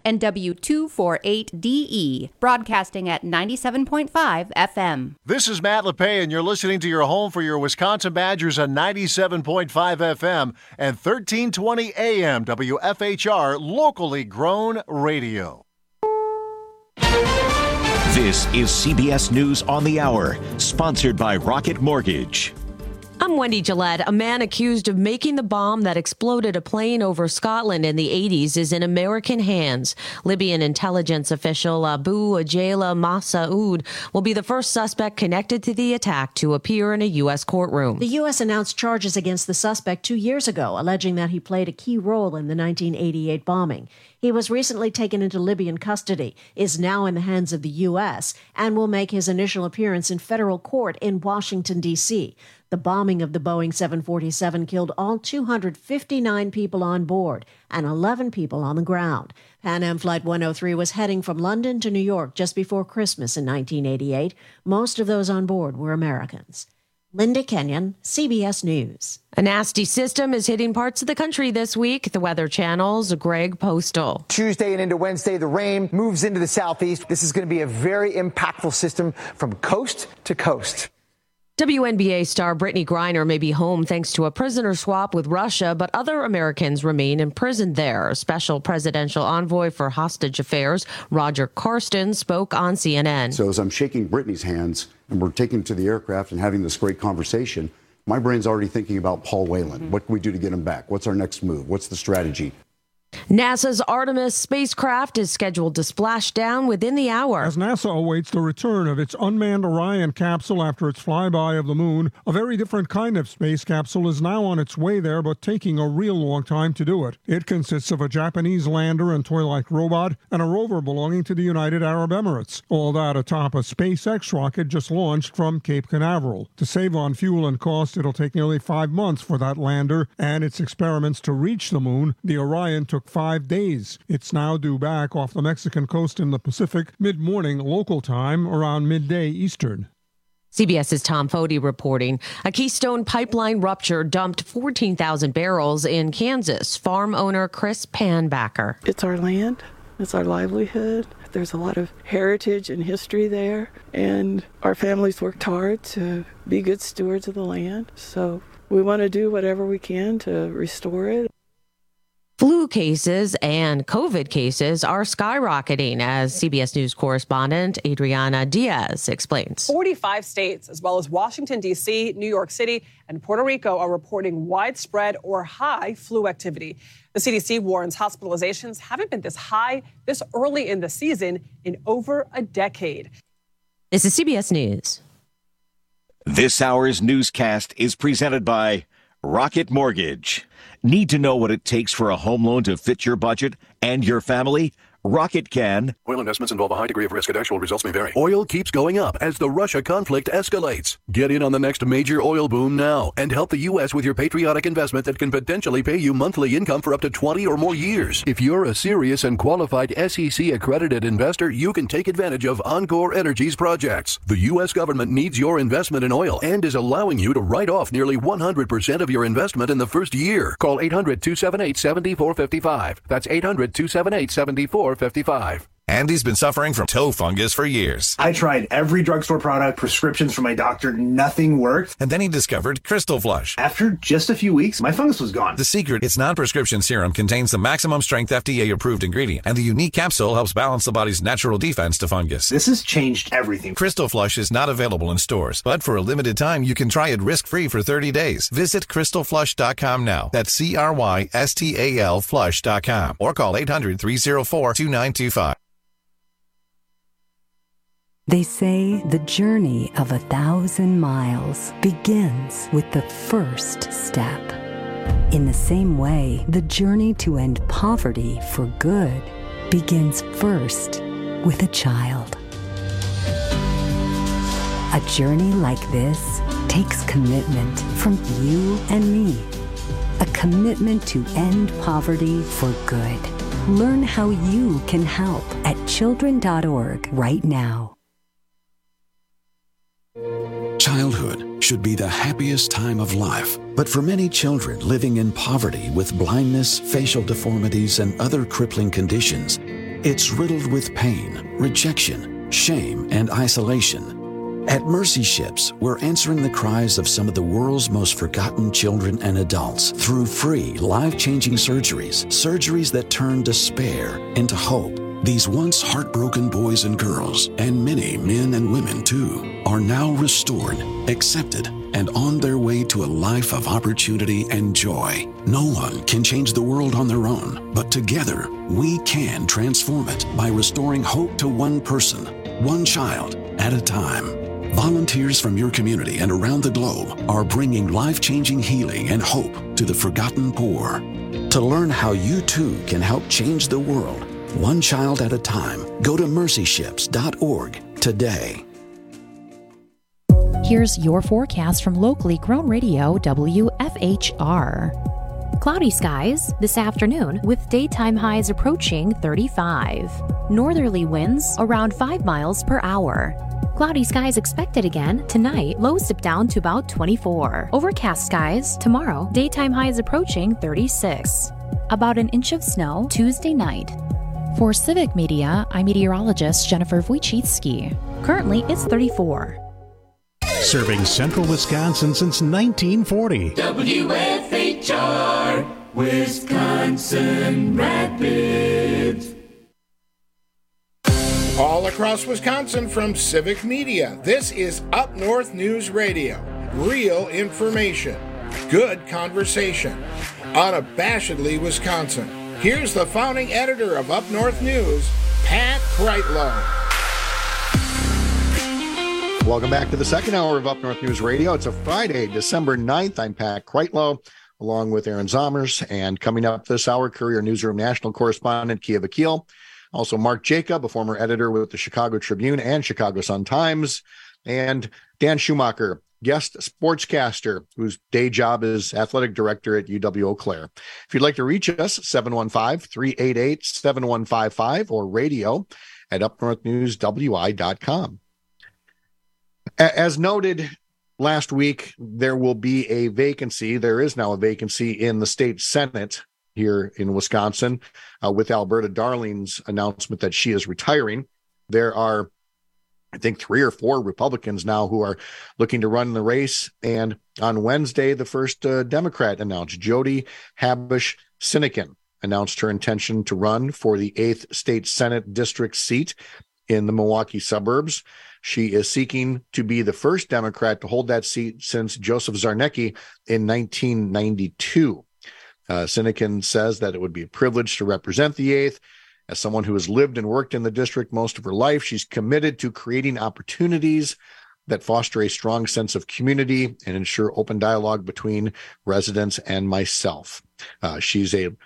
and W248DE, broadcasting at 97.5 FM. This is Matt LePay, and you're listening to your home for your Wisconsin Badgers on 97.5 FM and 1320 AM WFHR, locally grown radio. This is CBS News on the Hour, sponsored by Rocket Mortgage. I'm Wendy Gillette. A man accused of making the bomb that exploded a plane over Scotland in the 80s is in American hands. Libyan intelligence official Abu Ajayla Massaoud will be the first suspect connected to the attack to appear in a U.S. courtroom. The U.S. announced charges against the suspect 2 years ago, alleging that he played a key role in the 1988 bombing. He was recently taken into Libyan custody, is now in the hands of the U.S., and will make his initial appearance in federal court in Washington, D.C. The bombing of the Boeing 747 killed all 259 people on board and 11 people on the ground. Pan Am Flight 103 was heading from London to New York just before Christmas in 1988. Most of those on board were Americans. Linda Kenyon, CBS News. A nasty system is hitting parts of the country this week. The Weather Channel's Greg Postal. Tuesday and into Wednesday, the rain moves into the southeast. This is going to be a very impactful system from coast to coast. WNBA star Brittany Griner may be home thanks to a prisoner swap with Russia, but other Americans remain imprisoned there. Special presidential envoy for hostage affairs, Roger Carsten, spoke on CNN. So as I'm shaking Brittany's hands and we're taking to the aircraft and having this great conversation, my brain's already thinking about Paul Whelan. What can we do to get him back? What's our next move? What's the strategy? NASA's Artemis spacecraft is scheduled to splash down within the hour. As NASA awaits the return of its unmanned Orion capsule after its flyby of the moon, a very different kind of space capsule is now on its way there, but taking a real long time to do it. It consists of a Japanese lander and toy-like robot and a rover belonging to the United Arab Emirates. All that atop a SpaceX rocket just launched from Cape Canaveral. To save on fuel and cost, it'll take nearly 5 months for that lander and its experiments to reach the moon. The Orion took 5 days. It's now due back off the Mexican coast in the Pacific mid-morning local time around midday Eastern. CBS's Tom Foti reporting. A Keystone Pipeline rupture dumped 14,000 barrels in Kansas. Farm owner Chris Panbacker. It's our land. It's our livelihood. There's a lot of heritage and history there. And our families worked hard to be good stewards of the land. So we want to do whatever we can to restore it. Flu cases and COVID cases are skyrocketing, as CBS News correspondent Adriana Diaz explains. 45 states, as well as Washington, D.C., New York City, and Puerto Rico, are reporting widespread or high flu activity. The CDC warns hospitalizations haven't been this high this early in the season in over a decade. This is CBS News. This hour's newscast is presented by Rocket Mortgage. Need to know what it takes for a home loan to fit your budget and your family? Rocket can. Oil investments involve a high degree of risk and actual results may vary. Oil keeps going up as the Russia conflict escalates. Get in on the next major oil boom now and help the U.S. with your patriotic investment that can potentially pay you monthly income for up to 20 or more years. If you're a serious and qualified SEC-accredited investor, you can take advantage of Encore Energy's projects. The U.S. government needs your investment in oil and is allowing you to write off nearly 100% of your investment in the first year. Call 800-278-7455. That's 800-278-7455. Andy's been suffering from toe fungus for years. I tried every drugstore product, prescriptions from my doctor, nothing worked. And then he discovered Crystal Flush. After just a few weeks, my fungus was gone. The secret, its non-prescription serum contains the maximum strength FDA-approved ingredient, and the unique capsule helps balance the body's natural defense to fungus. This has changed everything. Crystal Flush is not available in stores, but for a limited time, you can try it risk-free for 30 days. Visit crystalflush.com now. That's CRYSTAL flush.com. Or call 800-304-2925. They say the journey of 1,000 miles begins with the first step. In the same way, the journey to end poverty for good begins first with a child. A journey like this takes commitment from you and me. A commitment to end poverty for good. Learn how you can help at children.org right now. Childhood should be the happiest time of life, but for many children living in poverty with blindness, facial deformities, and other crippling conditions, It's riddled with pain, rejection, shame, and isolation. At Mercy Ships, we're answering the cries of some of the world's most forgotten children and adults through free, life-changing surgeries that turn despair into hope. These once heartbroken boys and girls, and many men and women too, are now restored, accepted, and on their way to a life of opportunity and joy. No one can change the world on their own, but together we can transform it by restoring hope to one person, one child at a time. Volunteers from your community and around the globe are bringing life-changing healing and hope to the forgotten poor. To learn how you too can help change the world, one child at a time, go to mercyships.org today. Here's your forecast from locally grown radio WFHR. Cloudy skies this afternoon with daytime highs approaching 35. Northerly winds around 5 miles per hour. Cloudy skies expected again tonight, lows dip down to about 24. Overcast skies tomorrow, daytime highs approaching 36. About an inch of snow Tuesday night. For Civic Media, I'm meteorologist Jennifer Wojcicki. Currently, it's 34. Serving central Wisconsin since 1940. WFHR, Wisconsin Rapids. All across Wisconsin from Civic Media, this is Up North News Radio. Real information, good conversation, unabashedly Wisconsin. Here's the founding editor of Up North News, Pat Kreitlow. Welcome back to the second hour of Up North News Radio. It's a Friday, December 9th. I'm Pat Kreitlow, along with Aaron Zomers. And coming up this hour, Courier Newsroom national correspondent Kia Vakil. Also, Mark Jacob, a former editor with the Chicago Tribune and Chicago Sun-Times. And Dan Schumacher, guest sportscaster, whose day job is athletic director at UW-Eau Claire. If you'd like to reach us, 715-388-7155 or radio at upnorthnewswi.com. As noted last week, there will be a vacancy. There is now a vacancy in the state Senate here in Wisconsin with Alberta Darling's announcement that she is retiring. There are, I think, 3 or 4 Republicans now who are looking to run the race. And on Wednesday, the first Democrat announced, Jody Habush-Sinykin, announced her intention to run for the 8th state Senate district seat in the Milwaukee suburbs. She is seeking to be the first Democrat to hold that seat since Joseph Zarnecki in 1992. Sinykin says that it would be a privilege to represent the 8th. As someone who has lived and worked in the district most of her life, she's committed to creating opportunities that foster a strong sense of community and ensure open dialogue between residents and myself. She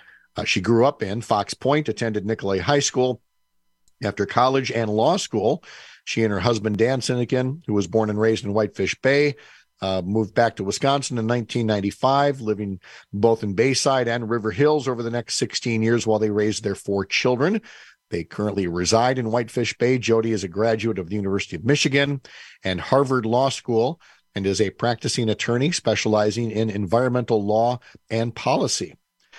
grew up in Fox Point, attended Nicolay High School. After college and law school, she and her husband, Dan Sinykin, who was born and raised in Whitefish Bay, moved back to Wisconsin in 1995, living both in Bayside and River Hills over the next 16 years while they raised their 4 children. They currently reside in Whitefish Bay. Jody is a graduate of the University of Michigan and Harvard Law School and is a practicing attorney specializing in environmental law and policy.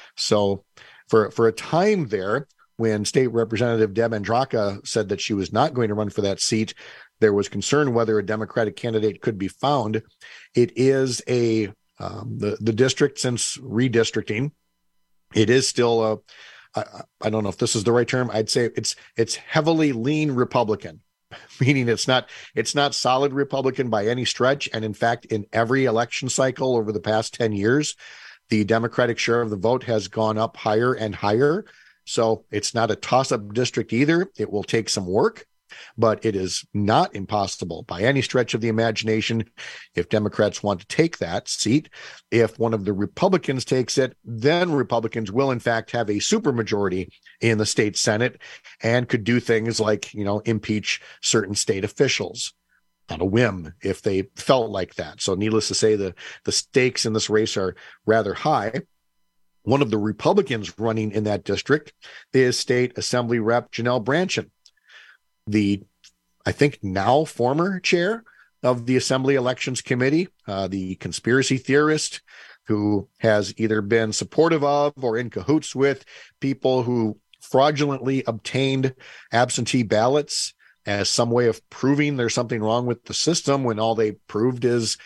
So for a time there, when State Representative Deb Andraka said that she was not going to run for that seat, there was concern whether a Democratic candidate could be found. It is the district, since redistricting, it is still I don't know if this is the right term. I'd say it's heavily lean Republican, meaning it's not solid Republican by any stretch. And in fact, in every election cycle over the past 10 years, the Democratic share of the vote has gone up higher and higher. So it's not a toss-up district either. It will take some work, but it is not impossible by any stretch of the imagination if Democrats want to take that seat. If one of the Republicans takes it, then Republicans will in fact have a supermajority in the state Senate and could do things like, impeach certain state officials on a whim if they felt like that. So needless to say, the stakes in this race are rather high. One of the Republicans running in that district is State Assembly Rep Janelle Brandtjen, the, I think, now former chair of the Assembly Elections Committee, the conspiracy theorist who has either been supportive of or in cahoots with people who fraudulently obtained absentee ballots as some way of proving there's something wrong with the system, when all they proved is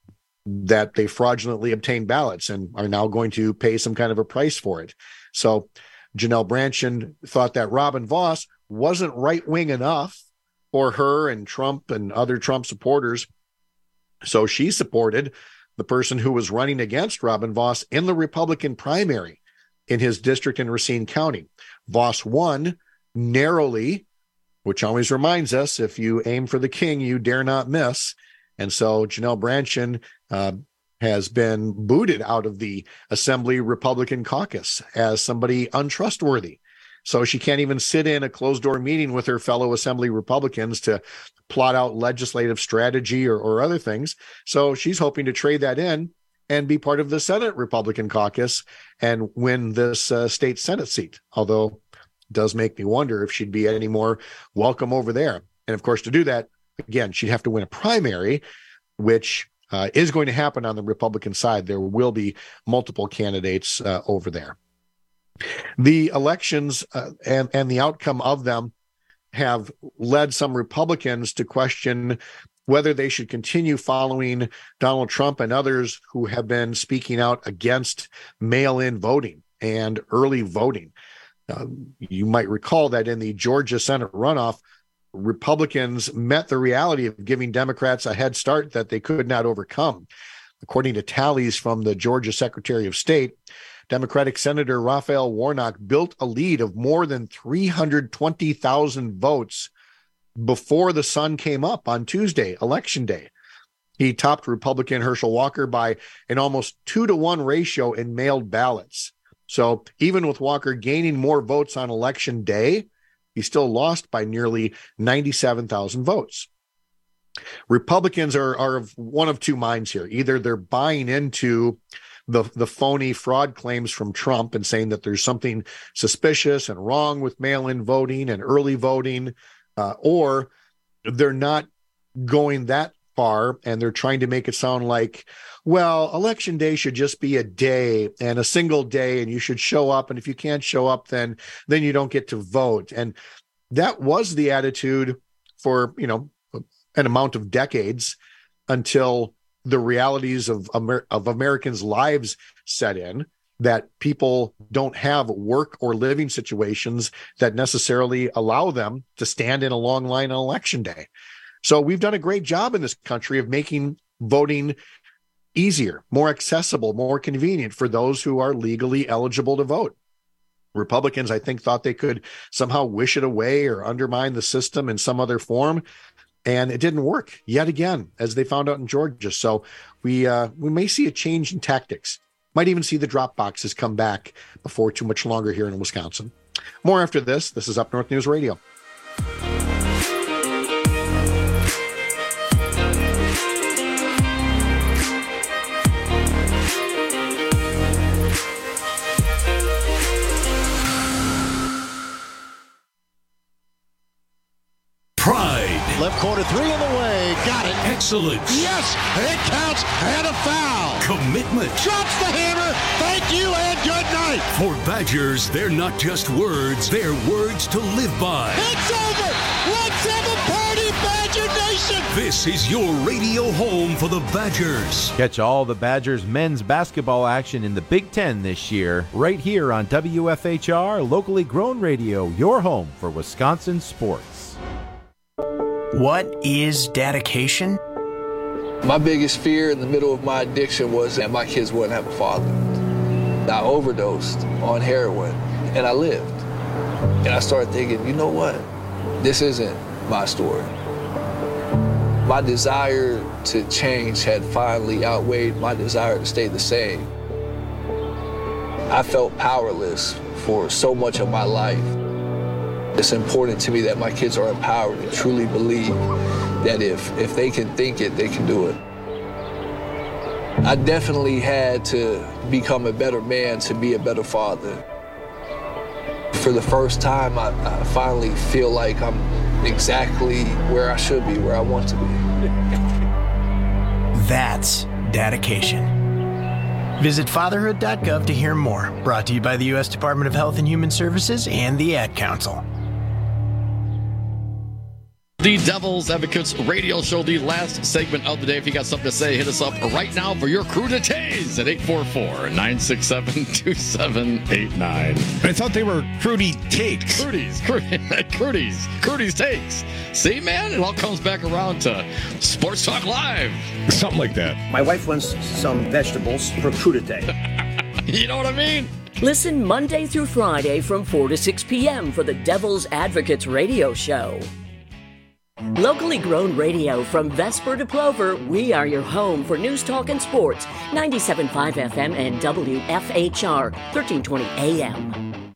that they fraudulently obtained ballots and are now going to pay some kind of a price for it. So Janelle Brandtjen thought that Robin Vos wasn't right-wing enough for her and Trump and other Trump supporters. So she supported the person who was running against Robin Vos in the Republican primary in his district in Racine County. Vos won narrowly, which always reminds us, if you aim for the king, you dare not miss. And so Janelle Brandtjen has been booted out of the Assembly Republican caucus as somebody untrustworthy. So she can't even sit in a closed-door meeting with her fellow Assembly Republicans to plot out legislative strategy or other things. So she's hoping to trade that in and be part of the Senate Republican caucus and win this state Senate seat, although it does make me wonder if she'd be any more welcome over there. And, of course, to do that, again, she'd have to win a primary, which is going to happen on the Republican side. There will be multiple candidates over there. The elections and the outcome of them have led some Republicans to question whether they should continue following Donald Trump and others who have been speaking out against mail-in voting and early voting. You might recall that in the Georgia Senate runoff, Republicans met the reality of giving Democrats a head start that they could not overcome. According to tallies from the Georgia Secretary of State, Democratic Senator Raphael Warnock built a lead of more than 320,000 votes before the sun came up on Tuesday, Election Day. He topped Republican Herschel Walker by an almost 2-to-1 ratio in mailed ballots. So even with Walker gaining more votes on Election Day, he still lost by nearly 97,000 votes. Republicans are of one of two minds here. Either they're buying into the phony fraud claims from Trump and saying that there's something suspicious and wrong with mail-in voting and early voting, or they're not going that far and they're trying to make it sound like, well, Election Day should just be a day and a single day, and you should show up. And if you can't show up, then you don't get to vote. And that was the attitude for, an amount of decades until the realities of Americans' lives set in, that people don't have work or living situations that necessarily allow them to stand in a long line on Election Day. So we've done a great job in this country of making voting easier, more accessible, more convenient for those who are legally eligible to vote. Republicans, I think, thought they could somehow wish it away or undermine the system in some other form. And it didn't work yet again, as they found out in Georgia. So we may see a change in tactics. Might even see the drop boxes come back before too much longer here in Wisconsin. More after this. This is Up North News Radio. Left corner, 3 in the way. Got it. Excellence. Yes, it counts, and a foul. Commitment. Drops the hammer. Thank you, and good night. For Badgers, they're not just words, they're words to live by. It's over. Let's have a party, Badger Nation. This is your radio home for the Badgers. Catch all the Badgers men's basketball action in the Big Ten this year, right here on WFHR, locally grown radio, your home for Wisconsin sports. What is dedication? My biggest fear in the middle of my addiction was that my kids wouldn't have a father. I overdosed on heroin, and I lived. And I started thinking, you know what? This isn't my story. My desire to change had finally outweighed my desire to stay the same. I felt powerless for so much of my life. It's important to me that my kids are empowered and truly believe that if they can think it, they can do it. I definitely had to become a better man to be a better father. For the first time, I finally feel like I'm exactly where I should be, where I want to be. That's dedication. Visit fatherhood.gov to hear more. Brought to you by the U.S. Department of Health and Human Services and the Ad Council. The Devil's Advocates radio show, the last segment of the day. If you got something to say, hit us up right now for your crudités at 844-967-2789. I thought they were Crudy Takes. Crudy's Takes. See, man, it all comes back around to Sports Talk Live. Something like that. My wife wants some vegetables for crudité. You know what I mean? Listen Monday through Friday from 4 to 6 p.m. for the Devil's Advocates radio show. Locally grown radio from Vesper to Plover, we are your home for news, talk, and sports. 97.5 FM and WFHR, 1320 AM.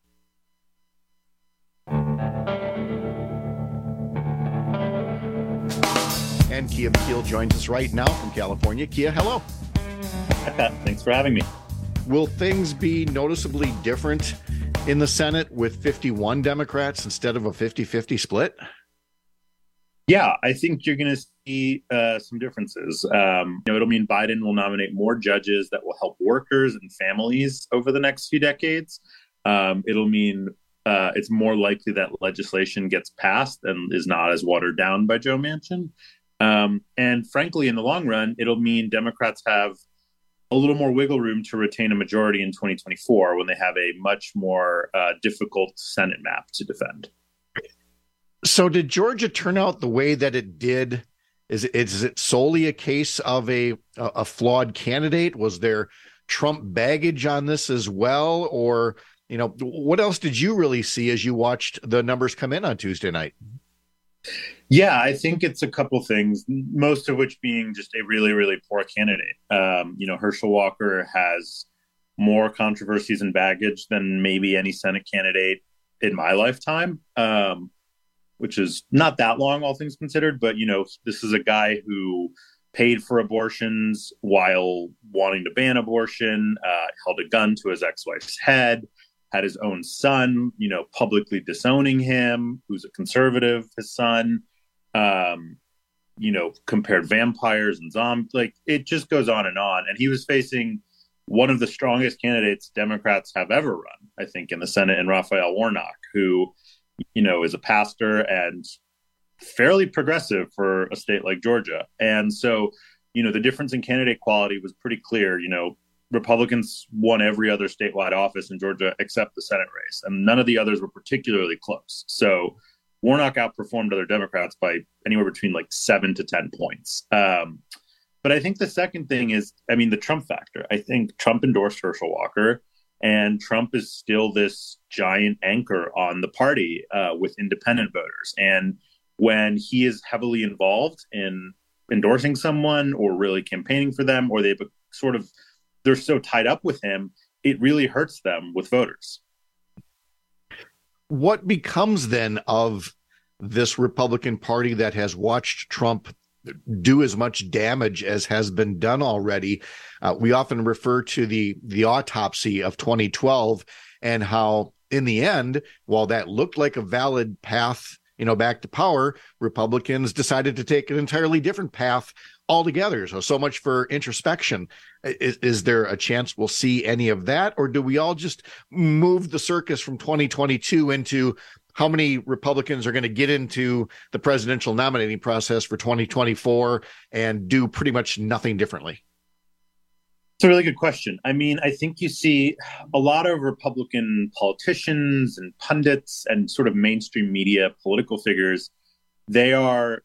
And Kia McKeel joins us right now from California. Kia, hello. Hi, Pat. Thanks for having me. Will things be noticeably different in the Senate with 51 Democrats instead of a 50-50 split? Yeah, I think you're going to see some differences. It'll mean Biden will nominate more judges that will help workers and families over the next few decades. It'll mean it's more likely that legislation gets passed and is not as watered down by Joe Manchin. And frankly, in the long run, it'll mean Democrats have a little more wiggle room to retain a majority in 2024 when they have a much more difficult Senate map to defend. So did Georgia turn out the way that it did? Is it solely a case of a flawed candidate? Was there Trump baggage on this as well? Or, what else did you really see as you watched the numbers come in on Tuesday night? Yeah, I think it's a couple things, most of which being just a really, really poor candidate. Herschel Walker has more controversies and baggage than maybe any Senate candidate in my lifetime. Which is not that long, all things considered. But, this is a guy who paid for abortions while wanting to ban abortion, held a gun to his ex-wife's head, had his own son, publicly disowning him, who's a conservative, his son, compared vampires and zombies. Like, it just goes on. And he was facing one of the strongest candidates Democrats have ever run, I think, in the Senate, in Raphael Warnock, who is a pastor and fairly progressive for a state like Georgia. And so, the difference in candidate quality was pretty clear. Republicans won every other statewide office in Georgia except the Senate race, and none of the others were particularly close. So Warnock outperformed other Democrats by anywhere between 7 to 10 points. But I think the second thing is, the Trump factor. I think Trump endorsed Herschel Walker, and Trump is still this giant anchor on the party with independent voters. And when he is heavily involved in endorsing someone or really campaigning for them, or they're so tied up with him, it really hurts them with voters. What becomes then of this Republican Party that has watched Trump do as much damage as has been done already? We often refer to the autopsy of 2012 and how, in the end, while that looked like a valid path, back to power, Republicans decided to take an entirely different path altogether. So much for introspection. Is there a chance we'll see any of that, or do we all just move the circus from 2022 into how many Republicans are going to get into the presidential nominating process for 2024 and do pretty much nothing differently? It's a really good question. I think you see a lot of Republican politicians and pundits and sort of mainstream media political figures. They are,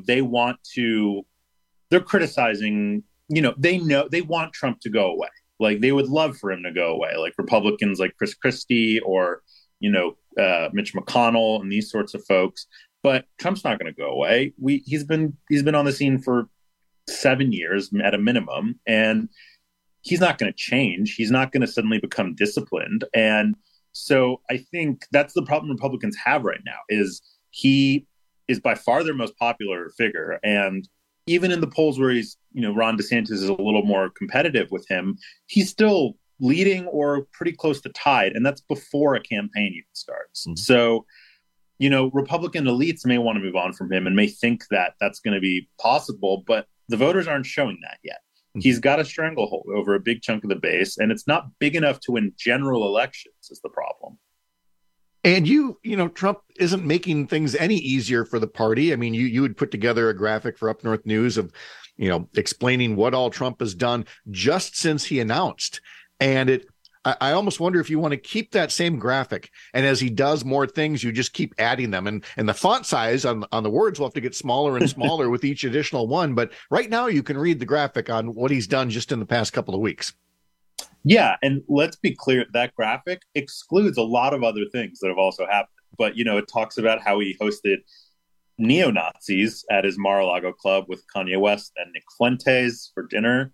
they're criticizing, they know they want Trump to go away. Like, they would love for him to go away, like Republicans like Chris Christie or, Mitch McConnell and these sorts of folks. But Trump's not going to go away. He's been on the scene for 7 years at a minimum, and he's not going to change. He's not going to suddenly become disciplined. And so I think that's the problem Republicans have right now, is he is by far their most popular figure. And even in the polls where he's, Ron DeSantis is a little more competitive with him, he's still leading or pretty close to tied. And that's before a campaign even starts. Mm-hmm. So, Republican elites may want to move on from him and may think that that's going to be possible, but the voters aren't showing that yet. He's got a stranglehold over a big chunk of the base, and it's not big enough to win general elections is the problem. And Trump isn't making things any easier for the party. I mean, you would put together a graphic for Up North News of, explaining what all Trump has done just since he announced. And I almost wonder if you want to keep that same graphic. And as he does more things, you just keep adding them. And the font size on the words will have to get smaller and smaller with each additional one. But right now you can read the graphic on what he's done just in the past couple of weeks. Yeah, and let's be clear, that graphic excludes a lot of other things that have also happened. But, it talks about how he hosted neo-Nazis at his Mar-a-Lago club with Kanye West and Nick Fuentes for dinner.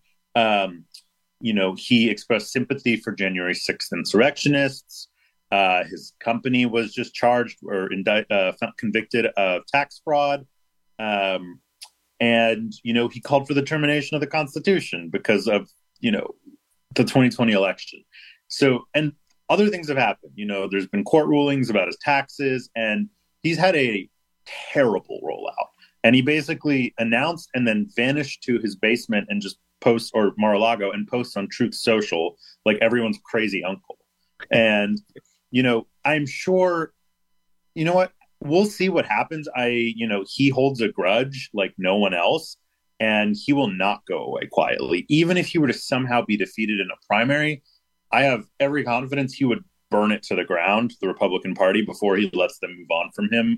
He expressed sympathy for January 6th insurrectionists. His company was just charged or convicted of tax fraud. And, he called for the termination of the Constitution because of, the 2020 election. So, and other things have happened. There's been court rulings about his taxes, and he's had a terrible rollout. And he basically announced and then vanished to his basement and just posts, or Mar-a-Lago, and posts on Truth Social like everyone's crazy uncle. And, I'm sure, what? We'll see what happens. He holds a grudge like no one else. And he will not go away quietly. Even if he were to somehow be defeated in a primary, I have every confidence he would burn it to the ground, the Republican Party, before he lets them move on from him.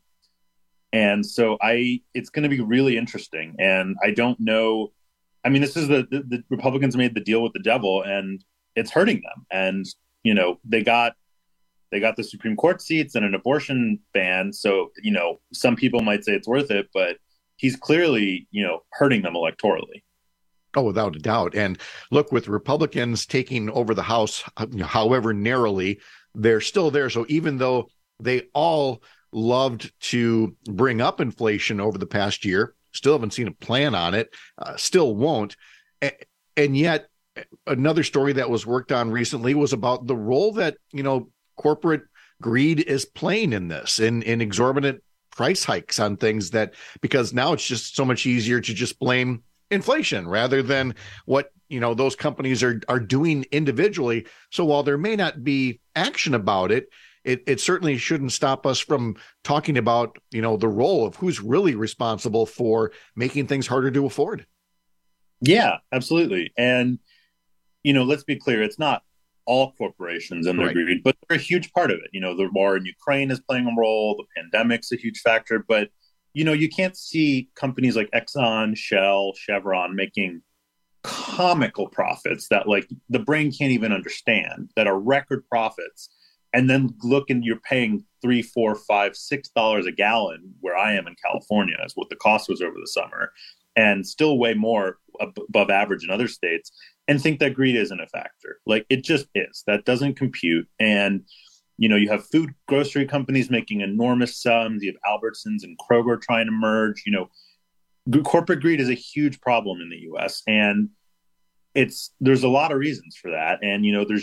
And so it's going to be really interesting. And I don't know. I mean, this is the Republicans made the deal with the devil, and it's hurting them. And, they got the Supreme Court seats and an abortion ban. So, some people might say it's worth it, but he's clearly, hurting them electorally. Oh, without a doubt. And look, with Republicans taking over the House, however narrowly, they're still there. So even though they all loved to bring up inflation over the past year, still haven't seen a plan on it, still won't. And yet another story that was worked on recently was about the role that, corporate greed is playing in this, in exorbitant price hikes on things, that because now it's just so much easier to just blame inflation rather than what those companies are doing individually. So while there may not be action about it, it certainly shouldn't stop us from talking about the role of who's really responsible for making things harder to afford. Yeah, absolutely. And let's be clear, it's not all corporations and their greed, but they're a huge part of it. The war in Ukraine is playing a role. The pandemic's a huge factor. But, you can't see companies like Exxon, Shell, Chevron making comical profits that the brain can't even understand, that are record profits. And then look, and you're paying $3, $4, $5, $6 a gallon where I am in California is what the cost was over the summer, and still way more above average in other states, and think that greed isn't a factor. It just is. That doesn't compute. And, you have food grocery companies making enormous sums. You have Albertsons and Kroger trying to merge. Corporate greed is a huge problem in the U.S. And there's a lot of reasons for that. And,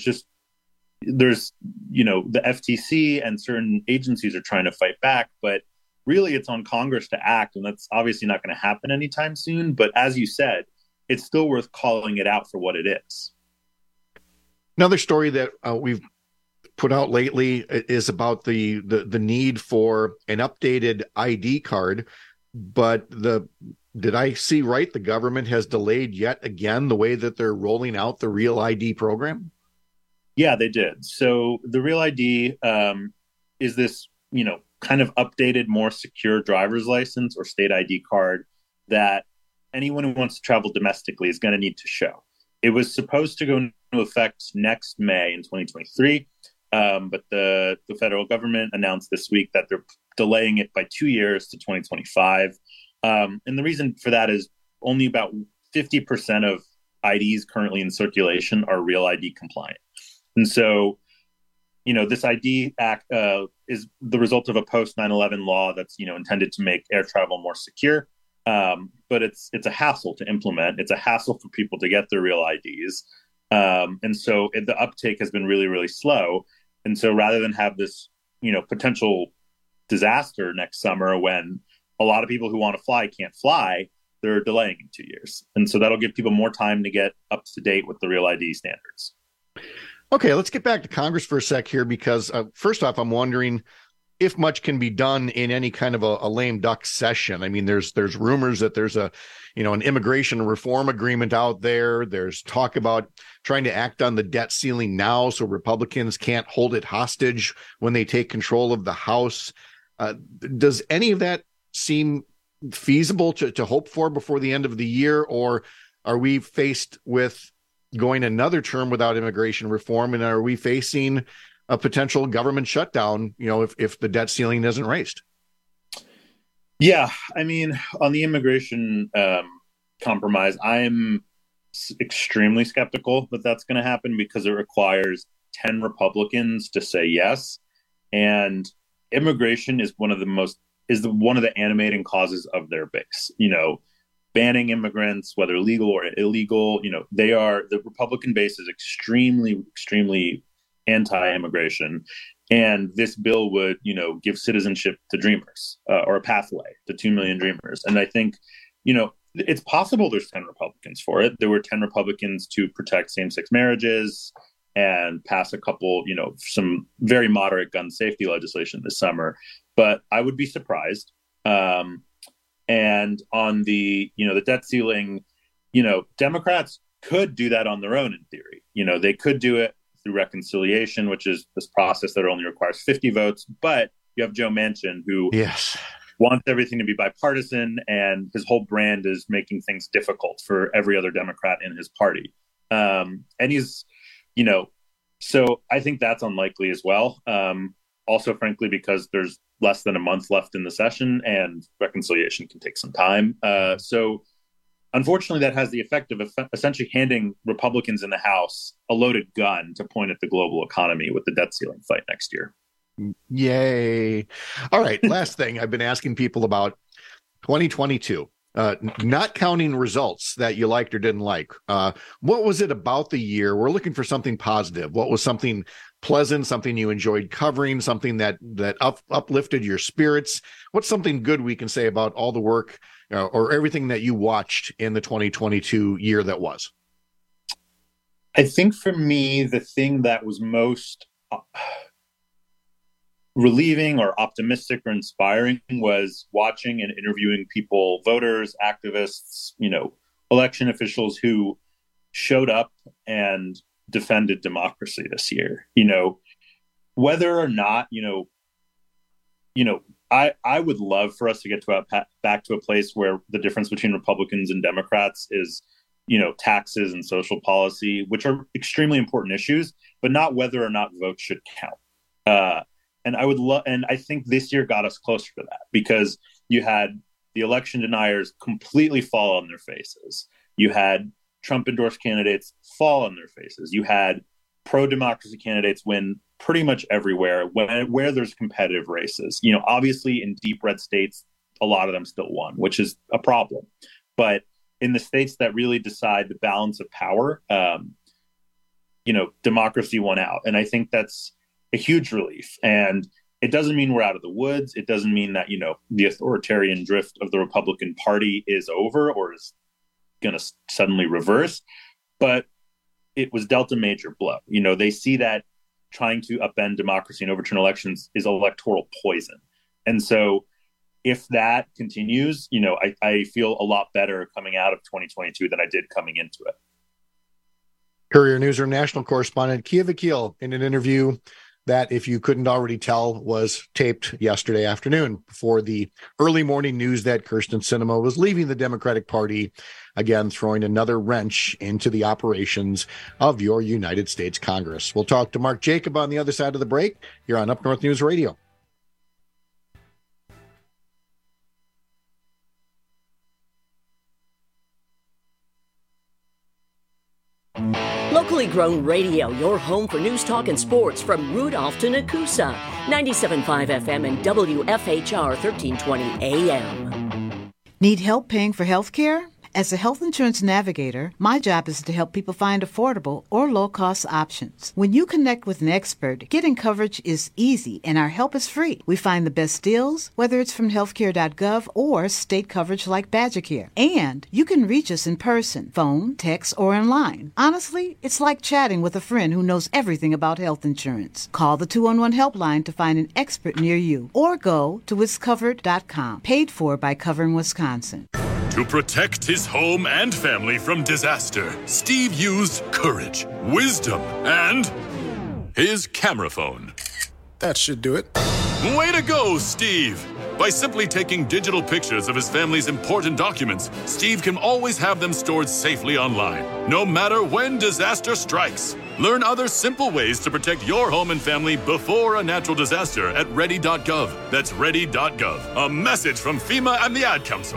there's the FTC and certain agencies are trying to fight back, but really it's on Congress to act. And that's obviously not going to happen anytime soon. But as you said, it's still worth calling it out for what it is. Another story that we've put out lately is about the need for an updated ID card. But did I see right? The government has delayed yet again the way that they're rolling out the Real ID program. Yeah, they did. So the Real ID is this, kind of updated, more secure driver's license or state ID card that anyone who wants to travel domestically is going to need to show. It was supposed to go into effect next May in 2023, but the federal government announced this week that they're delaying it by 2 years to 2025. And the reason for that is only about 50% of IDs currently in circulation are Real ID compliant. And so, this ID Act is the result of a post 9/11 law that's, intended to make air travel more secure. But it's a hassle to implement. It's a hassle for people to get their Real IDs. And so the uptake has been really, really slow. And so rather than have this, potential disaster next summer when a lot of people who want to fly can't fly, they're delaying in 2 years. And so that'll give people more time to get up to date with the Real ID standards. Okay, let's get back to Congress for a sec here, because first off, I'm wondering if much can be done in any kind of a lame duck session. I mean, there's rumors that there's an immigration reform agreement out there. There's talk about trying to act on the debt ceiling now so Republicans can't hold it hostage when they take control of the House. Does any of that seem feasible to hope for before the end of the year, or are we faced with going another term without immigration reform, and are we facing a potential government shutdown, if the debt ceiling isn't raised? Yeah, I mean, on the immigration compromise, I'm extremely skeptical that that's going to happen, because it requires 10 Republicans to say yes, and immigration is one of the animating causes of their base. Banning immigrants, whether legal or illegal, the Republican base is extremely, extremely anti-immigration. And this bill would, give citizenship to dreamers, or a pathway to 2 million dreamers. And I think, it's possible there's 10 Republicans for it. There were 10 Republicans to protect same-sex marriages and pass a couple, some very moderate gun safety legislation this summer. But I would be surprised. And on the, the debt ceiling, Democrats could do that on their own in theory. They could do it through reconciliation, which is this process that only requires 50 votes. But you have Joe Manchin, who wants everything to be bipartisan, and his whole brand is making things difficult for every other Democrat in his party. And he's, so I think that's unlikely as well. Also, frankly, because there's less than a month left in the session and reconciliation can take some time. So unfortunately, that has the effect of essentially handing Republicans in the House a loaded gun to point at the global economy with the debt ceiling fight next year. Yay. All right. Last thing I've been asking people about 2022, not counting results that you liked or didn't like. What was it about the year? We're looking for something positive. What was something pleasant, something you enjoyed covering, something that uplifted your spirits? What's something good we can say about all the work or everything that you watched in the 2022 year that was? I think for me, the thing that was most relieving or optimistic or inspiring was watching and interviewing people, voters, activists, election officials who showed up and defended democracy this year. Whether or not, I would love for us to get back to a place where the difference between Republicans and Democrats is, taxes and social policy, which are extremely important issues, but not whether or not votes should count. And I would and I think this year got us closer to that, because you had the election deniers completely fall on their faces. You had Trump-endorsed candidates fall on their faces. You had pro-democracy candidates win pretty much everywhere where there's competitive races. Obviously in deep red states, a lot of them still won, which is a problem. But in the states that really decide the balance of power, democracy won out. And I think that's a huge relief. And it doesn't mean we're out of the woods. It doesn't mean that, the authoritarian drift of the Republican Party is over or is going to suddenly reverse. But it was dealt a major blow. They see that trying to upend democracy and overturn elections is electoral poison. And so if that continues, I feel a lot better coming out of 2022 than I did coming into it. Courier Newsroom national correspondent Kia Vakil in an interview that, if you couldn't already tell, was taped yesterday afternoon before the early morning news that Kyrsten Sinema was leaving the Democratic Party, again throwing another wrench into the operations of your United States Congress. We'll talk to Mark Jacob on the other side of the break here on Up North News Radio. Locally grown radio, your home for news, talk, and sports from Rudolph to Nakusa. 97.5 FM and WFHR 1320 AM. Need help paying for health care? As a health insurance navigator, my job is to help people find affordable or low-cost options. When you connect with an expert, getting coverage is easy and our help is free. We find the best deals, whether it's from healthcare.gov or state coverage like BadgerCare. And you can reach us in person, phone, text, or online. Honestly, it's like chatting with a friend who knows everything about health insurance. Call the 211 helpline to find an expert near you or go to wiscovered.com. Paid for by Covering Wisconsin. To protect his home and family from disaster, Steve used courage, wisdom, and his camera phone. That should do it. Way to go, Steve! By simply taking digital pictures of his family's important documents, Steve can always have them stored safely online, no matter when disaster strikes. Learn other simple ways to protect your home and family before a natural disaster at ready.gov. That's ready.gov. A message from FEMA and the Ad Council.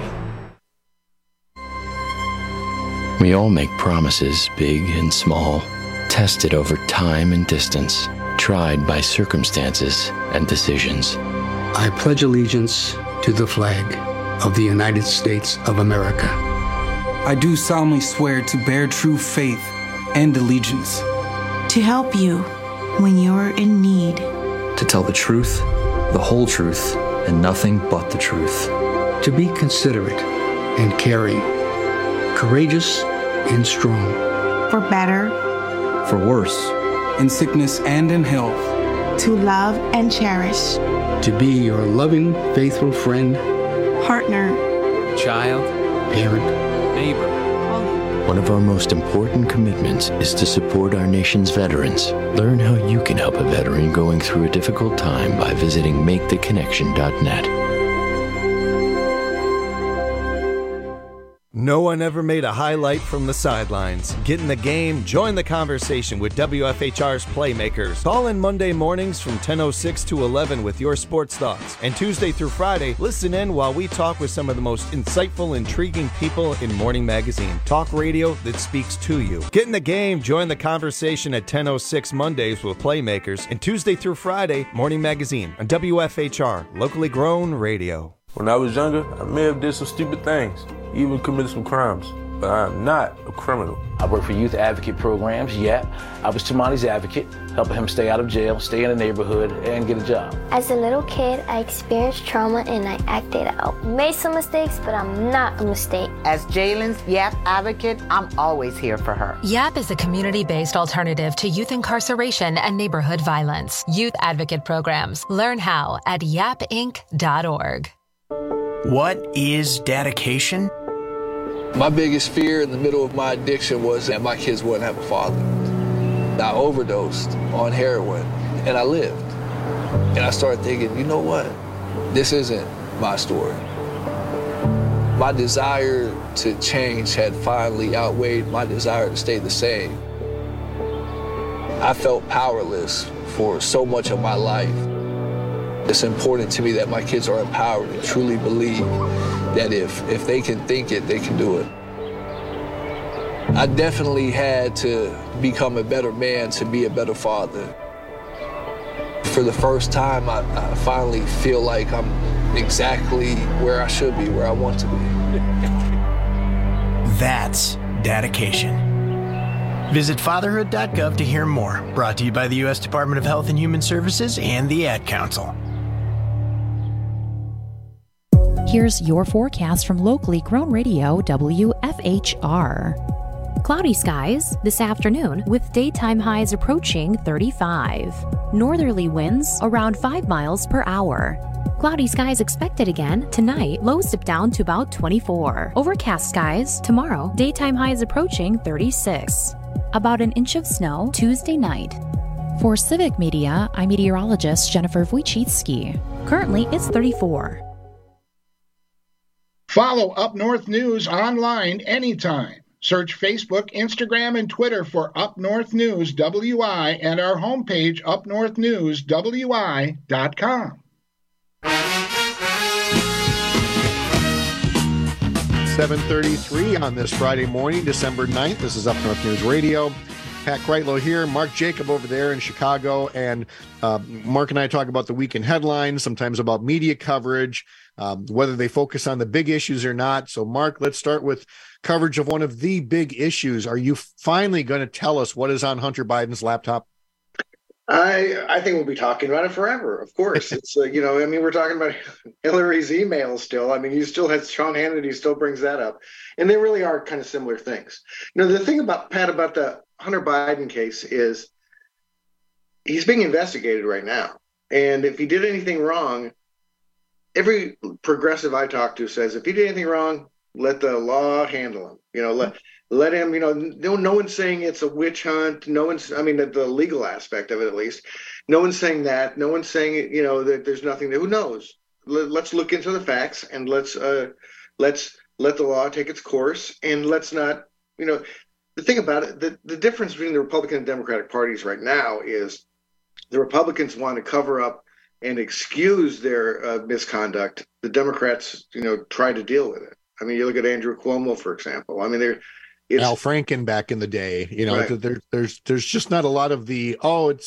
We all make promises, big and small, tested over time and distance, tried by circumstances and decisions. I pledge allegiance to the flag of the United States of America. I do solemnly swear to bear true faith and allegiance. To help you when you're in need. To tell the truth, the whole truth, and nothing but the truth. To be considerate and caring, courageous and strong. For better. For worse. In sickness and in health. To love and cherish. To be your loving, faithful friend. Partner. Child. Parent. Neighbor. One of our most important commitments is to support our nation's veterans. Learn how you can help a veteran going through a difficult time by visiting maketheconnection.net. No one ever made a highlight from the sidelines. Get in the game, join the conversation with WFHR's Playmakers. Call in Monday mornings from 10:06 to 11 with your sports thoughts. And Tuesday through Friday, listen in while we talk with some of the most insightful, intriguing people in Morning Magazine. Talk radio that speaks to you. Get in the game, join the conversation at 10:06 Mondays with Playmakers. And Tuesday through Friday, Morning Magazine on WFHR, locally grown radio. When I was younger, I may have did some stupid things, even committed some crimes, but I am not a criminal. I work for youth advocate programs. Yeah, I was Tamani's advocate, helping him stay out of jail, stay in the neighborhood, and get a job. As a little kid, I experienced trauma and I acted out. Made some mistakes, but I'm not a mistake. As Jalen's YAP advocate, I'm always here for her. YAP is a community-based alternative to youth incarceration and neighborhood violence. Youth advocate programs. Learn how at yapinc.org. What is dedication? My biggest fear in the middle of my addiction was that my kids wouldn't have a father. I overdosed on heroin and I lived. And I started thinking, you know what? This isn't my story. My desire to change had finally outweighed my desire to stay the same. I felt powerless for so much of my life. It's important to me that my kids are empowered and truly believe that if they can think it, they can do it. I definitely had to become a better man to be a better father. For the first time, I finally feel like I'm exactly where I should be, where I want to be. That's dedication. Visit fatherhood.gov to hear more. Brought to you by the U.S. Department of Health and Human Services and the Ad Council. Here's your forecast from locally grown radio WFHR. Cloudy skies this afternoon with daytime highs approaching 35. Northerly winds around 5 miles per hour. Cloudy skies expected again tonight, lows dip down to about 24. Overcast skies tomorrow, daytime highs approaching 36. About an inch of snow Tuesday night. For Civic Media, I'm meteorologist Jennifer Wojcicki. Currently, it's 34. Follow Up North News online anytime. Search Facebook, Instagram, and Twitter for Up North News WI and our homepage, upnorthnewswi.com. 7:33 on this Friday morning, December 9th. This is Up North News Radio. Pat Kreitlow here, Mark Jacob over there in Chicago, and Mark and I talk about the weekend headlines, sometimes about media coverage, whether they focus on the big issues or not. So, Mark, let's start with coverage of one of the big issues. Are you finally going to tell us what is on Hunter Biden's laptop? I think we'll be talking about it forever. Of course, it's we're talking about Hillary's emails still. I mean, you still have Sean Hannity still brings that up, and they really are kind of similar things. The thing about Pat about the Hunter Biden case is he's being investigated right now, and if he did anything wrong, every progressive I talk to says if he did anything wrong, let the law handle him. Let him, no one's saying it's a witch hunt. No one's, the legal aspect of it, at least. No one's saying that. No one's saying, that there's nothing there. Who knows? Let's look into the facts and let's let the law take its course. And let's not, the thing about it, the difference between the Republican and Democratic parties right now is the Republicans want to cover up and excuse their misconduct. The Democrats, try to deal with it. I mean, you look at Andrew Cuomo, for example. I mean, Al Franken back in the day, right. There's just not a lot of the,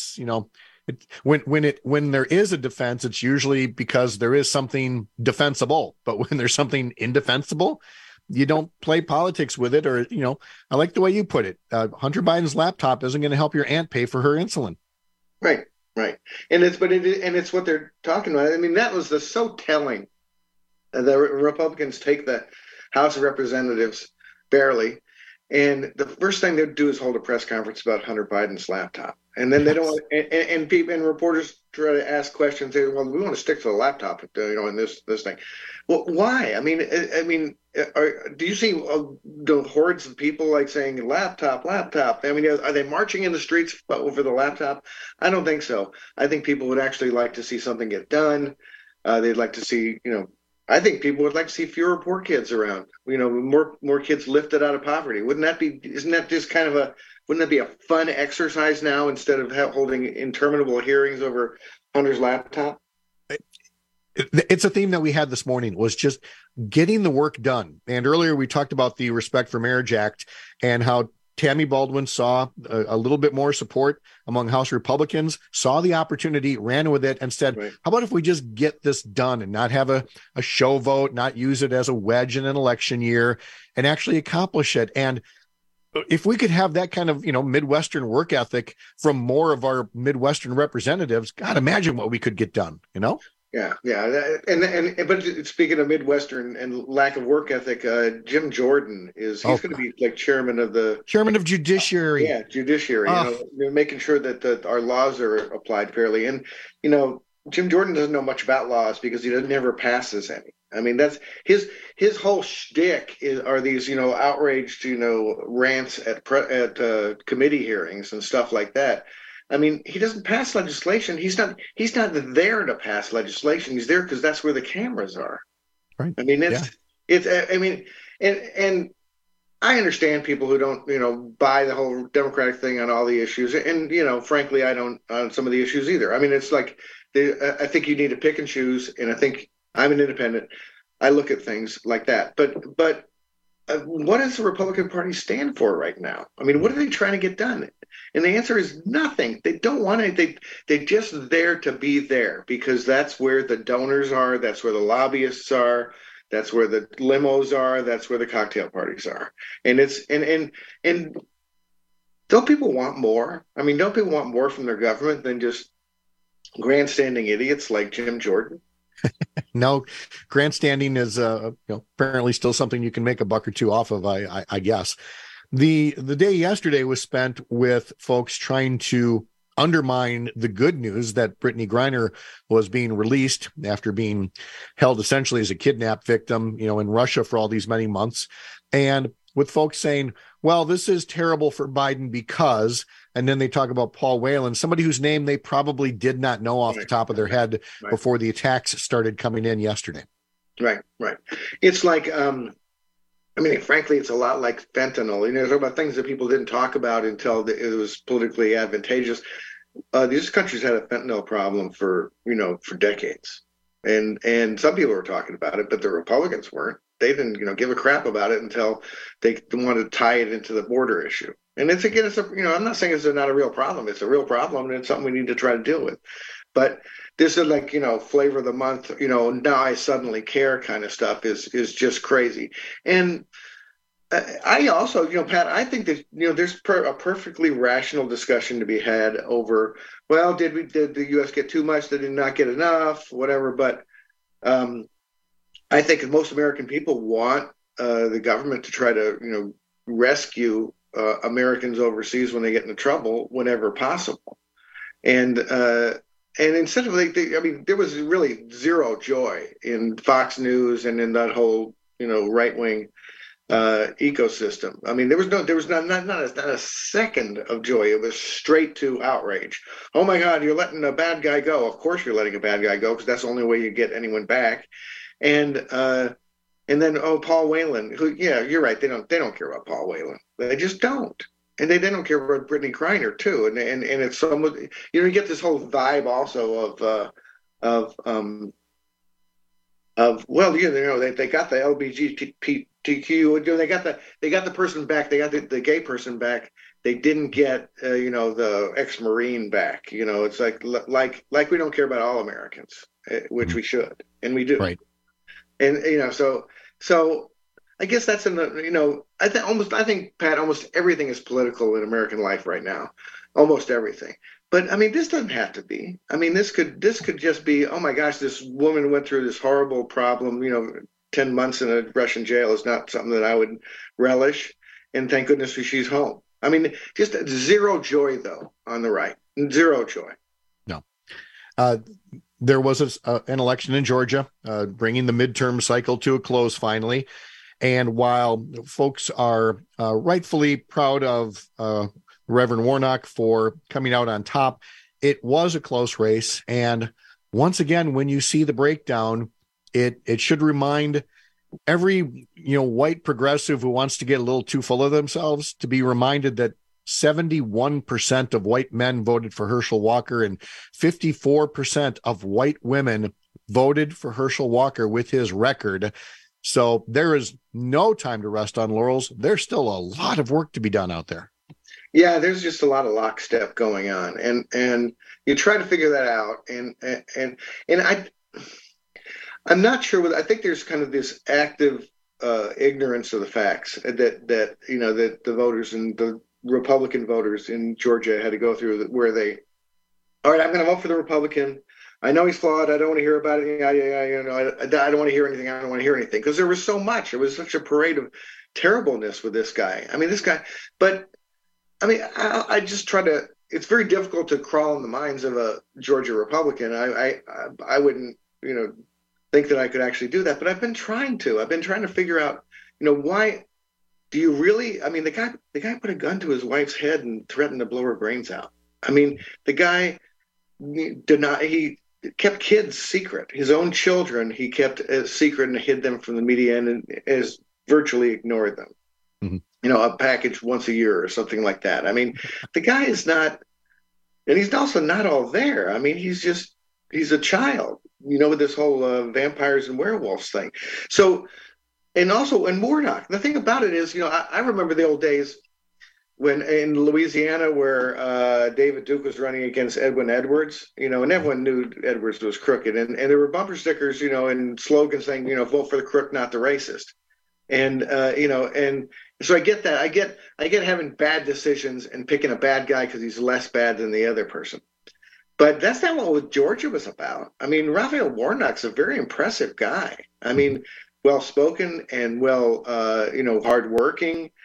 when there is a defense, it's usually because there is something defensible, but when there's something indefensible, you don't play politics with it. Or, I like the way you put it. Hunter Biden's laptop isn't going to help your aunt pay for her insulin. Right. And it's what they're talking about. I mean, that was so telling. The Republicans take the House of Representatives barely, and the first thing they'd do is hold a press conference about Hunter Biden's laptop, and then they don't. And people and reporters try to ask questions. They well, we want to stick to the laptop, in this thing. Well, why? I mean, do you see the hordes of people like saying laptop? I mean, are they marching in the streets over the laptop? I don't think so. I think people would actually like to see something get done. They'd like to see, I think people would like to see fewer poor kids around, more kids lifted out of poverty. Wouldn't that be a fun exercise now instead of holding interminable hearings over Hunter's laptop? It's a theme that we had this morning, was just getting the work done. And earlier we talked about the Respect for Marriage Act and how Tammy Baldwin saw a little bit more support among House Republicans, saw the opportunity, ran with it, and said, right. How about if we just get this done and not have a show vote, not use it as a wedge in an election year, and actually accomplish it? And if we could have that kind of, Midwestern work ethic from more of our Midwestern representatives, God, imagine what we could get done, Yeah. But speaking of Midwestern and lack of work ethic, Jim Jordan he's going to be like chairman of Judiciary. Judiciary. Making sure that our laws are applied fairly. And Jim Jordan doesn't know much about laws because he never passes any. I mean, that's his whole shtick are these outraged rants at committee hearings and stuff like that. I mean, he doesn't pass legislation. He's not there to pass legislation. He's there because that's where the cameras are. Right. I mean, and I understand people who don't, buy the whole Democratic thing on all the issues. And, frankly, I don't on some of the issues either. I mean, it's like, I think you need to pick and choose. And I think I'm an independent. I look at things like that. But what does the Republican Party stand for right now? I mean, what are they trying to get done? And the answer is nothing. They don't want it. They're just there to be there because that's where the donors are. That's where the lobbyists are. That's where the limos are. That's where the cocktail parties are. And and don't people want more? I mean, don't people want more from their government than just grandstanding idiots like Jim Jordan? No, grandstanding is apparently still something you can make a buck or two off of, I guess. The day yesterday was spent with folks trying to undermine the good news that Brittany Griner was being released after being held essentially as a kidnap victim, in Russia for all these many months. And with folks saying, well, this is terrible for Biden because, and then they talk about Paul Whelan, somebody whose name they probably did not know off the top of their head before the attacks started coming in yesterday. Right. It's like, frankly, it's a lot like fentanyl. Talk about things that people didn't talk about until it was politically advantageous. These countries had a fentanyl problem for decades. And some people were talking about it, but the Republicans weren't. They didn't, give a crap about it until they wanted to tie it into the border issue. And it's I'm not saying it's not a real problem. It's a real problem, and it's something we need to try to deal with. But this is like, flavor of the month, now I suddenly care kind of stuff is just crazy. And I also, Pat, I think that, there's a perfectly rational discussion to be had over, well, did the U.S. get too much? Did it not get enough? Whatever. But I think most American people want the government to try to, rescue Americans overseas when they get into trouble whenever possible. And instead of there was really zero joy in Fox News and in that whole, right-wing ecosystem. I mean, there was not a second of joy. It was straight to outrage. Oh my God, you're letting a bad guy go. Of course you're letting a bad guy go, because that's the only way you get anyone back. And then Paul Whelan, who, yeah, you're right. They don't care about Paul Whelan. They just don't. And they don't care about Brittany Griner too. And it's somewhat, you get this whole vibe also of well, they got the LGBTQ, they got the person back, they got the gay person back. They didn't get the ex-Marine back. It's like we don't care about all Americans, which we should, and we do. Right. And so I guess that's I think, Pat, almost everything is political in American life right now. Almost everything. But I mean, this doesn't have to be. I mean, this could just be, oh my gosh, this woman went through this horrible problem. 10 months in a Russian jail is not something that I would relish. And thank goodness she's home. I mean, just zero joy though on the right. Zero joy. No. There was an election in Georgia, bringing the midterm cycle to a close finally. And while folks are rightfully proud of Reverend Warnock for coming out on top, it was a close race. And once again, when you see the breakdown, it should remind every white progressive who wants to get a little too full of themselves to be reminded that 71% of white men voted for Herschel Walker and 54% of white women voted for Herschel Walker with his record. So there is no time to rest on laurels. There's still a lot of work to be done out there. Yeah, there's just a lot of lockstep going on, and you try to figure that out. And I'm not sure. I think there's kind of this active ignorance of the facts that that the voters and the Republican voters in Georgia had to go through, where they, all right, I'm going to vote for the Republican. I know he's flawed. I don't want to hear about it. I don't want to hear anything. I don't want to hear anything, because there was so much. It was such a parade of terribleness with this guy. I mean, but I mean, I just try to. It's very difficult to crawl in the minds of a Georgia Republican. I wouldn't think that I could actually do that, but I've been trying to. I've been trying to figure out why do you really? I mean, the guy put a gun to his wife's head and threatened to blow her brains out. I mean, the guy he kept kids secret. His own children he kept secret and hid them from the media and has virtually ignored them. Mm-hmm. A package once a year or something like that. I mean, the guy is not, and he's also not all there. I mean, he's a child, with this whole vampires and werewolves thing. So, and also in Warnock, the thing about it is, I remember the old days when in Louisiana where David Duke was running against Edwin Edwards, and everyone knew Edwards was crooked. And there were bumper stickers, and slogans saying, vote for the crook, not the racist. And, and so I get that. I get having bad decisions and picking a bad guy because he's less bad than the other person. But that's not what Georgia was about. I mean, Raphael Warnock's a very impressive guy. I mean, well-spoken and hardworking,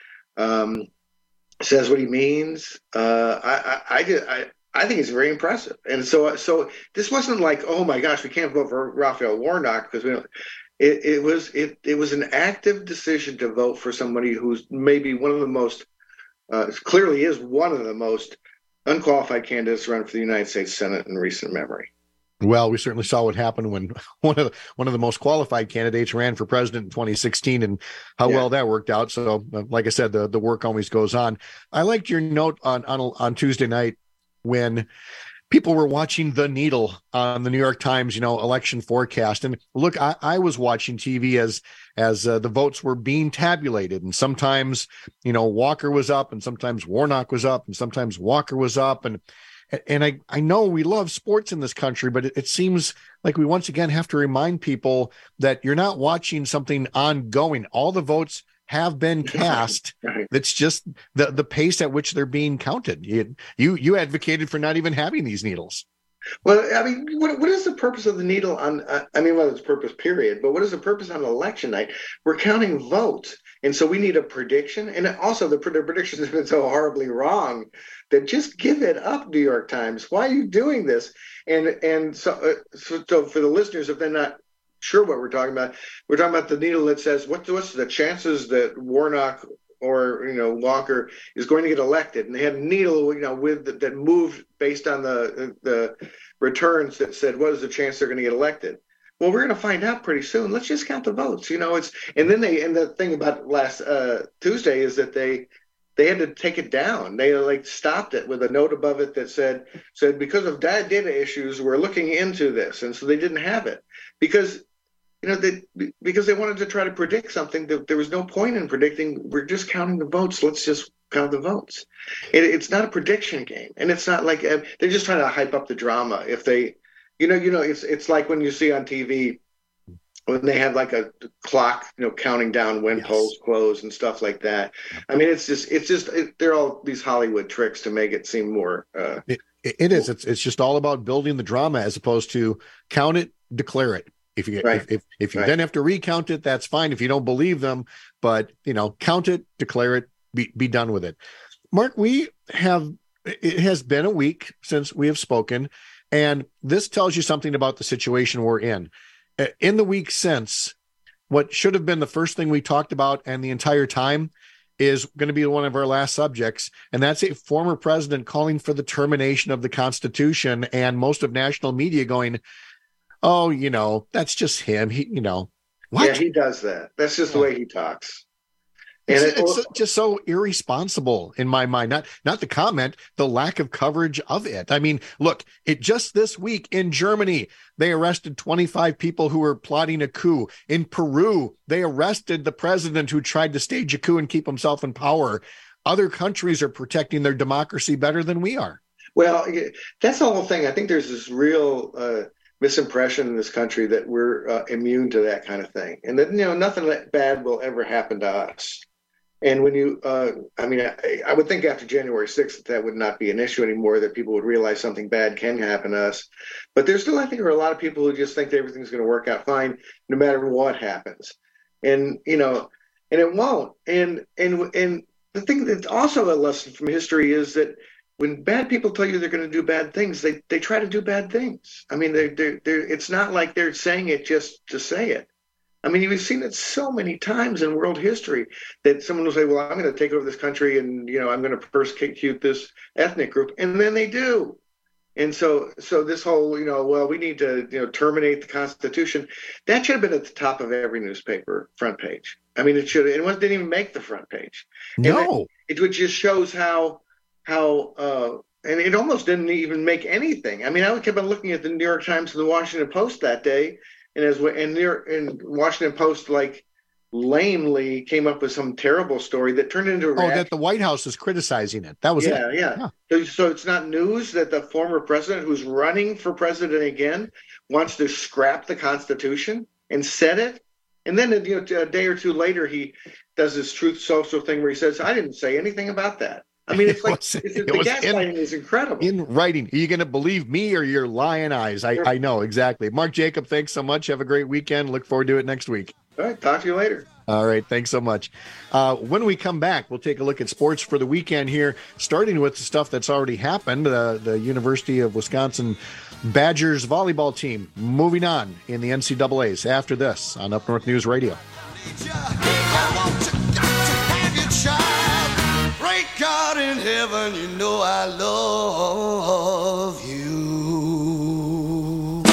says what he means. I think he's very impressive. And so this wasn't like, oh my gosh, we can't vote for Raphael Warnock because we don't. It was an active decision to vote for somebody who's maybe one of the most, clearly is one of the most unqualified candidates run for the United States Senate in recent memory. Well, we certainly saw what happened when one of the most qualified candidates ran for president in 2016 and how well that worked out. So, like I said, the work always goes on. I liked your note on Tuesday night when people were watching The Needle on the New York Times, election forecast. And look, I was watching TV as the votes were being tabulated. And sometimes, Walker was up, and sometimes Warnock was up, and sometimes Walker was up. And I know we love sports in this country, but it seems like we once again have to remind people that you're not watching something ongoing. All the votes have been cast. Right. That's just the pace at which they're being counted. You advocated for not even having these needles. Well, I mean, what is the purpose of the needle on, well, it's purpose, period, but what is the purpose on election night? We're counting votes. And so we need a prediction. And also the predictions have been so horribly wrong that just give it up, New York Times. Why are you doing this? And so for the listeners, if they're not sure what we're talking about the needle that says, what's the chances that Warnock or Walker is going to get elected, and they had a needle that moved based on the returns that said what is the chance they're going to get elected. Well, we're going to find out pretty soon. Let's just count the votes. And the thing about last Tuesday is that they had to take it down. They stopped it with a note above it that said because of data issues, we're looking into this, and so they didn't have it because they wanted to try to predict something that there was no point in predicting. We're just counting the votes. Let's just count the votes. It's not a prediction game, and it's not like they're just trying to hype up the drama. If they, it's like when you see on TV when they have like a clock, counting down when polls close and stuff like that. I mean, they're all these Hollywood tricks to make it seem more. It is. It's just all about building the drama as opposed to count it, declare it. If you then have to recount it, that's fine. If you don't believe them, but count it, declare it, be done with it. Mark, it has been a week since we have spoken, and this tells you something about the situation we're in. In the week since, what should have been the first thing we talked about and the entire time is going to be one of our last subjects, and that's a former president calling for the termination of the Constitution, and most of national media going, oh, that's just him. What? Yeah, he does that. That's just the way he talks. And it's just so irresponsible in my mind. Not the comment, the lack of coverage of it. I mean, look, just this week in Germany, they arrested 25 people who were plotting a coup. In Peru, they arrested the president who tried to stage a coup and keep himself in power. Other countries are protecting their democracy better than we are. Well, that's the whole thing. I think there's this real misimpression in this country that we're immune to that kind of thing, and that nothing bad will ever happen to us. And when I would think after January 6th that would not be an issue anymore, that people would realize something bad can happen to us. But there's still, I think, there are a lot of people who just think that everything's going to work out fine no matter what happens, and it won't. And the thing that's also a lesson from history is that when bad people tell you they're going to do bad things, they try to do bad things. I mean, it's not like they're saying it just to say it. I mean, we've seen it so many times in world history that someone will say, well, I'm going to take over this country and, I'm going to persecute this ethnic group. And then they do. And so this whole, we need to, terminate the Constitution. That should have been at the top of every newspaper front page. I mean, it should. It didn't even make the front page. No. It just shows how and it almost didn't even make anything. I mean, I kept on looking at the New York Times and the Washington Post that day, and Washington Post lamely came up with some terrible story that turned into a reaction. That the White House is criticizing it. That was it. Yeah. So it's not news that the former president who's running for president again wants to scrap the Constitution and set it. And then a day or two later, he does this Truth Social thing where he says, I didn't say anything about that. I mean, it's like the gaslighting is incredible. In writing, are you going to believe me or your lying eyes? I know, exactly. Mark Jacob, thanks so much. Have a great weekend. Look forward to it next week. All right. Talk to you later. All right. Thanks so much. When we come back, we'll take a look at sports for the weekend here, starting with the stuff that's already happened. The University of Wisconsin Badgers volleyball team moving on in the NCAAs after this on Up North News Radio. God in heaven, I love you.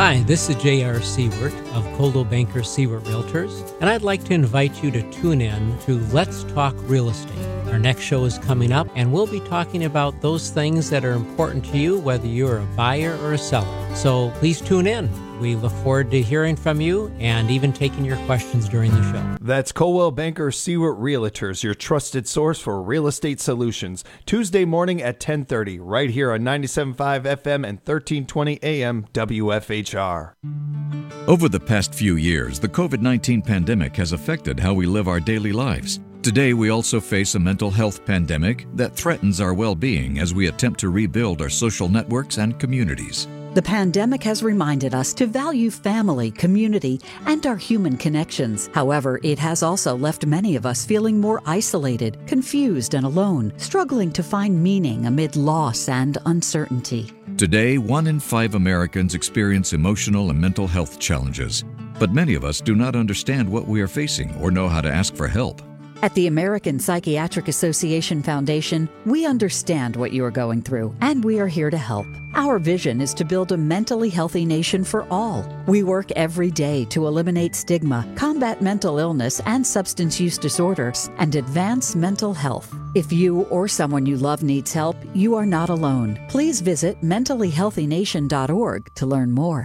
Hi, this is J.R. Seward of Coldwell Banker Seward Realtors, and I'd like to invite you to tune in to Let's Talk Real Estate. Our next show is coming up, and we'll be talking about those things that are important to you, whether you're a buyer or a seller. So please tune in. We look forward to hearing from you and even taking your questions during the show. That's Coldwell Banker Seward Realtors, your trusted source for real estate solutions. Tuesday morning at 10:30, right here on 97.5 FM and 1320 AM WFHR. Over the past few years, the COVID-19 pandemic has affected how we live our daily lives. Today, we also face a mental health pandemic that threatens our well-being as we attempt to rebuild our social networks and communities. The pandemic has reminded us to value family, community, and our human connections. However, it has also left many of us feeling more isolated, confused, and alone, struggling to find meaning amid loss and uncertainty. Today, 1 in 5 Americans experience emotional and mental health challenges, but many of us do not understand what we are facing or know how to ask for help. At the American Psychiatric Association Foundation, we understand what you are going through, and we are here to help. Our vision is to build a mentally healthy nation for all. We work every day to eliminate stigma, combat mental illness and substance use disorders, and advance mental health. If you or someone you love needs help, you are not alone. Please visit mentallyhealthynation.org to learn more.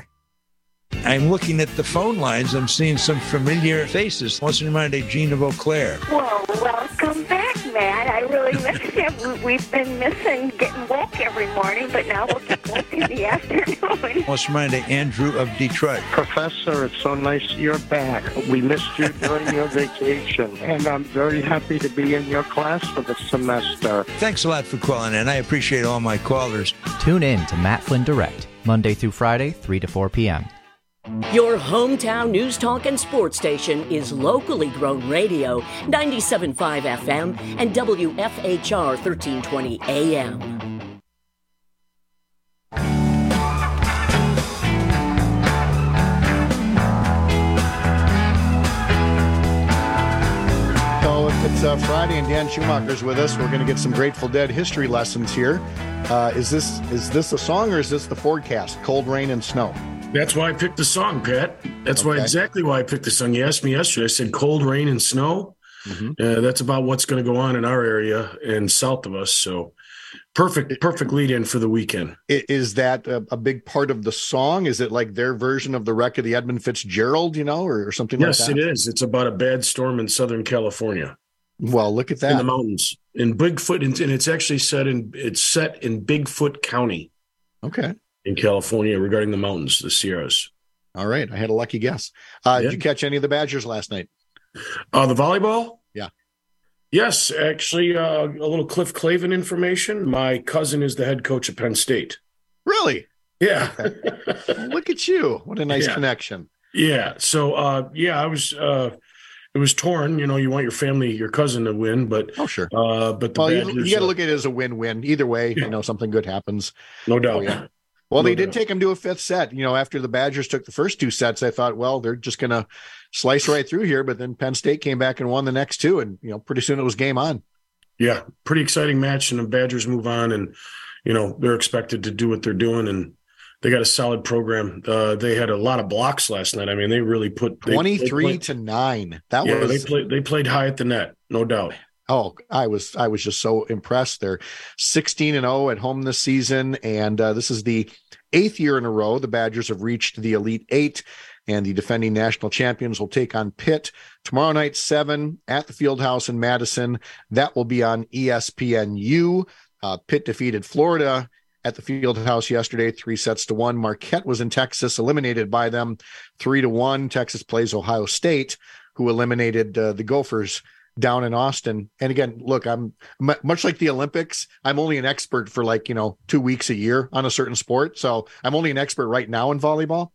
I'm looking at the phone lines. I'm seeing some familiar faces. What's in mind of Gene of Eau Claire? Well, welcome back, Matt. I really miss you. We've been missing getting woke every morning, but now we'll get woke in the afternoon. What's in mind of Andrew of Detroit? Professor, it's so nice you're back. We missed you during your vacation, and I'm very happy to be in your class for the semester. Thanks a lot for calling in. I appreciate all my callers. Tune in to Matt Flynn Direct, Monday through Friday, 3 to 4 p.m. Your hometown news talk and sports station is locally grown radio, 97.5 FM and WFHR 1320 AM. So if it's Friday and Dan Schumacher's with us, we're going to get some Grateful Dead history lessons here. Is this a song or is this the forecast? Cold rain and snow. That's why I picked the song, Pat. That's exactly why I picked the song. You asked me yesterday. I said cold rain and snow. Mm-hmm. That's about what's going to go on in our area and south of us. So perfect lead in for the weekend. Is that a big part of the song? Is it like their version of the wreck of the Edmund Fitzgerald, or something like that? Yes, it is. It's about a bad storm in Southern California. Well, look at that. In the mountains. In Bigfoot, and it's actually set in Bigfoot County. Okay. In California regarding the mountains, the Sierras. All right. I had a lucky guess. Did you catch any of the Badgers last night? The volleyball? Yeah. Yes, actually, a little Cliff Clavin information. My cousin is the head coach at Penn State. Really? Yeah. Well, look at you. What a nice connection. Yeah. So, I was it was torn. You want your family, your cousin to win, but sure. But you got to look at it as a win-win. Either way, something good happens. No doubt. Oh, yeah. Well, they did take him to a fifth set. After the Badgers took the first 2 sets, I thought, well, they're just going to slice right through here. But then Penn State came back and won the next 2. And, pretty soon it was game on. Yeah, pretty exciting match. And the Badgers move on and, they're expected to do what they're doing. And they got a solid program. They had a lot of blocks last night. I mean, they really put 23-9. They played high at the net, no doubt. Oh, I was just so impressed. They're 16-0 at home this season, and this is the 8th year in a row the Badgers have reached the Elite 8, and the defending national champions will take on Pitt tomorrow night, 7 at the Fieldhouse in Madison. That will be on ESPNU. Pitt defeated Florida at the Fieldhouse yesterday, 3-1. Marquette was in Texas, eliminated by them 3-1. Texas plays Ohio State, who eliminated the Gophers down in Austin. And again, look, I'm much like the Olympics. I'm only an expert for 2 weeks a year on a certain sport. So I'm only an expert right now in volleyball.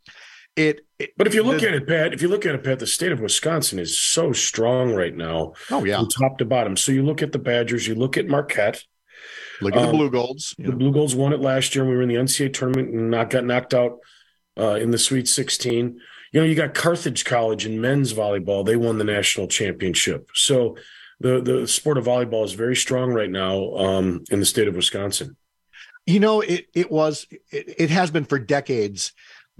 But if you look at it, Pat, the state of Wisconsin is so strong right now. Oh yeah. From top to bottom. So you look at the Badgers, you look at Marquette. Look at the Blue Golds. The Blue Golds won it last year when we were in the NCAA tournament and got knocked out in the Sweet 16. You got Carthage College in men's volleyball. They won the national championship. So the sport of volleyball is very strong right now in the state of Wisconsin. It has been for decades that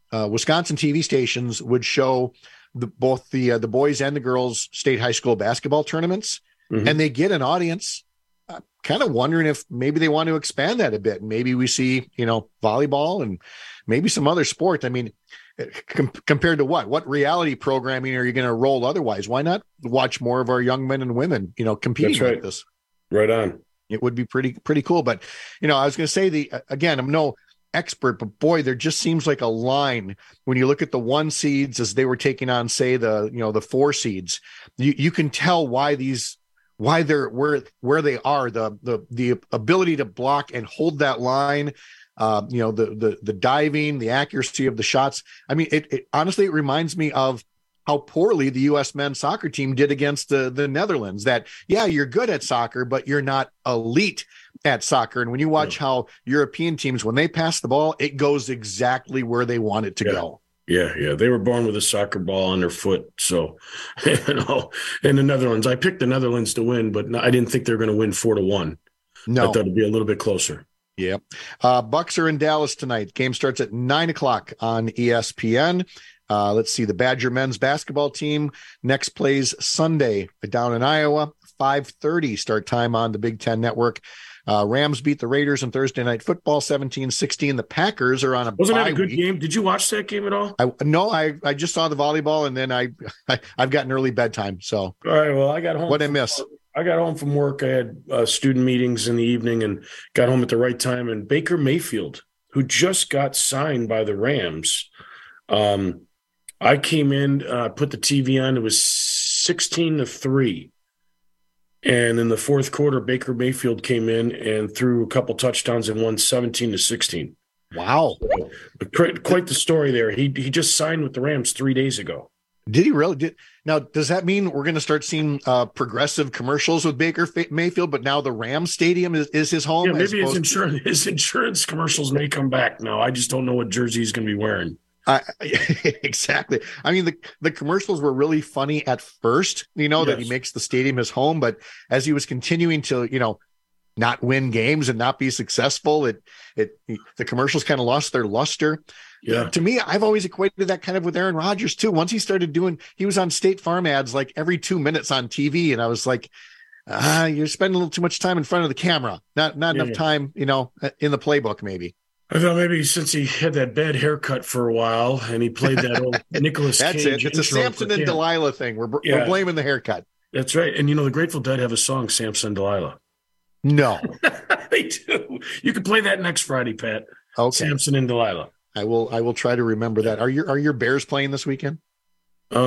Wisconsin TV stations would show both the boys and the girls state high school basketball tournaments, and they get an audience. Kind of wondering if maybe they want to expand that a bit. Maybe we see, volleyball and maybe some other sports. I mean, compared to what reality programming are you going to roll otherwise? Why not watch more of our young men and women, competing like this? Right on. It would be pretty cool. But, I was going to say again, I'm no expert, but boy, there just seems like a line when you look at the 1 seeds as they were taking on, say, the 4 seeds. You can tell why they're where they are, the ability to block and hold that line, the diving, the accuracy of the shots. I mean, it honestly, it reminds me of how poorly the U.S. men's soccer team did against the Netherlands. That, yeah, you're good at soccer, but you're not elite at soccer. And when you watch how European teams, when they pass the ball, it goes exactly where they want it to go. Yeah. They were born with a soccer ball on their foot. So, in the Netherlands, I picked the Netherlands to win, but I didn't think they were going to win 4-1. No. I thought it'd be a little bit closer. Yeah. Bucks are in Dallas tonight. Game starts at 9:00 on ESPN. Let's see. The Badger men's basketball team next plays Sunday down in Iowa, 5:30 start time on the Big Ten Network. Rams beat the Raiders in Thursday Night Football 17-16. The Packers are on a Wasn't bye that a good week. game? Did you watch that game at all? I just saw the volleyball, and then I've got an early bedtime. So all right. Well, I got home. What'd I miss? I got home from work. I had student meetings in the evening and got home at the right time. And Baker Mayfield, who just got signed by the Rams, I came in, put the TV on. It was 16-3. And in the fourth quarter, Baker Mayfield came in and threw a couple touchdowns and won 17-16. Wow. Quite the story there. He just signed with the Rams 3 days ago. Did he really? Now, does that mean we're going to start seeing progressive commercials with Baker Mayfield, but now the Rams Stadium is his home? Yeah, maybe his insurance commercials may come back now. I just don't know what jersey he's going to be wearing. Exactly. I mean, the commercials were really funny at first, that he makes the stadium his home, but as he was continuing to, not win games and not be successful, the commercials kind of lost their luster. Yeah. To me, I've always equated that kind of with Aaron Rodgers too. Once he started he was on State Farm ads like every 2 minutes on TV. And I was like, you're spending a little too much time in front of the camera, not enough time, in the playbook, maybe. I thought maybe since he had that bad haircut for a while and he played that old Nicolas Cage. That's it. It's a Samson and Delilah thing. We're blaming the haircut. That's right. And the Grateful Dead have a song, Samson and Delilah. No. They do. You can play that next Friday, Pat. Okay. Samson and Delilah. I will try to remember that. Are your Bears playing this weekend? They're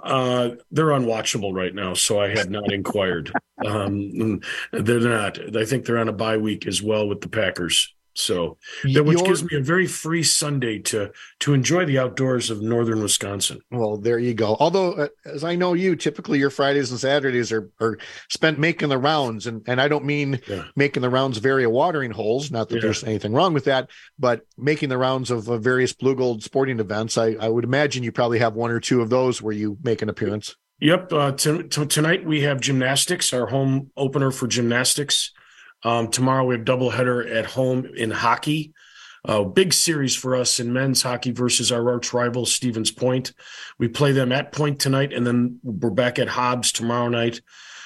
unwatchable right now, so I have not inquired. They're not. I think they're on a bye week as well with the Packers. So, which gives me a very free Sunday to enjoy the outdoors of northern Wisconsin. Well, there you go. Although, as I know you, typically your Fridays and Saturdays are spent making the rounds. And I don't mean making the rounds of area watering holes, not that there's anything wrong with that, but making the rounds of various Blue Gold sporting events. I would imagine you probably have 1 or 2 of those where you make an appearance. Yep. Tonight we have gymnastics, our home opener for gymnastics. Tomorrow we have doubleheader at home in hockey. Big series for us in men's hockey versus our arch rival, Stevens Point. We play them at Point tonight, and then we're back at Hobbs tomorrow night.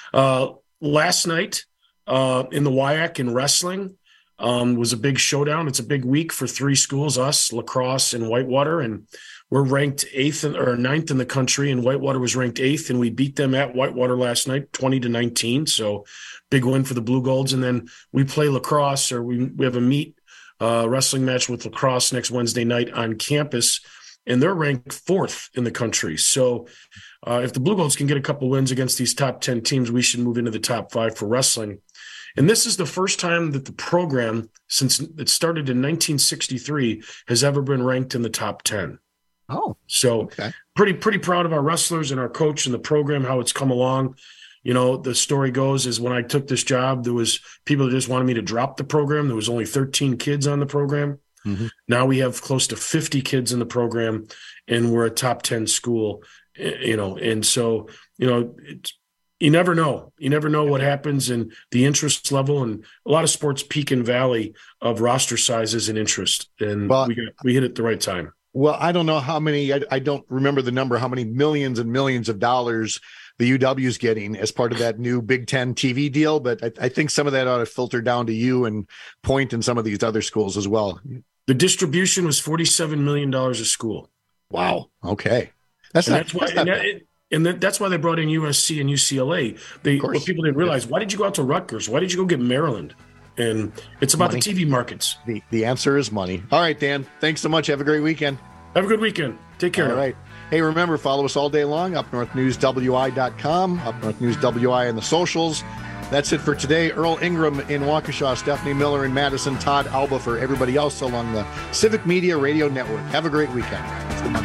Last night in the WIAC in wrestling was a big showdown. It's a big week for 3 schools, us, La Crosse, and Whitewater, and we're ranked 9th in the country, and Whitewater was ranked 8th, and we beat them at Whitewater last night, 20-19. So big win for the Blue Golds. And then we play La Crosse, or we have a meet wrestling match with La Crosse next Wednesday night on campus, and they're ranked 4th in the country. So if the Blue Golds can get a couple wins against these top 10 teams, we should move into the top 5 for wrestling. And this is the first time that the program, since it started in 1963, has ever been ranked in the top 10. Oh, so okay. Pretty proud of our wrestlers and our coach and the program, how it's come along. The story goes is when I took this job, there was people that just wanted me to drop the program. There was only 13 kids on the program. Mm-hmm. Now we have close to 50 kids in the program, and we're a top 10 school, and so, you never know. You never know what happens in the interest level, and a lot of sports peak and valley of roster sizes and interest. And we hit it at the right time. Well, I don't know how many, I don't remember the number, how many millions and millions of dollars the UW is getting as part of that new Big Ten TV deal. But I think some of that ought to filter down to you and Point and some of these other schools as well. The distribution was $47 million a school. Wow. Okay. That's why they brought in USC and UCLA. What people didn't realize, why did you go out to Rutgers? Why did you go get Maryland? And it's about money. The TV markets. The answer is money. All right, Dan. Thanks so much. Have a great weekend. Have a good weekend. Take care. All right. Hey, remember, follow us all day long, upnorthnewswi.com, Up North News WI and the socials. That's it for today. Earl Ingram in Waukesha, Stephanie Miller in Madison, Todd Alba for everybody else along the Civic Media Radio Network. Have a great weekend. It's the Monday.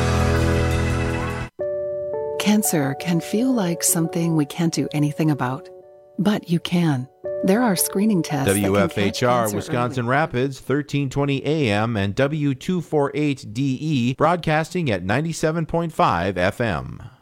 Cancer can feel like something we can't do anything about, but you can. There are screening tests. WFHR Wisconsin Rapids, 1320 AM and W248DE, broadcasting at 97.5 FM.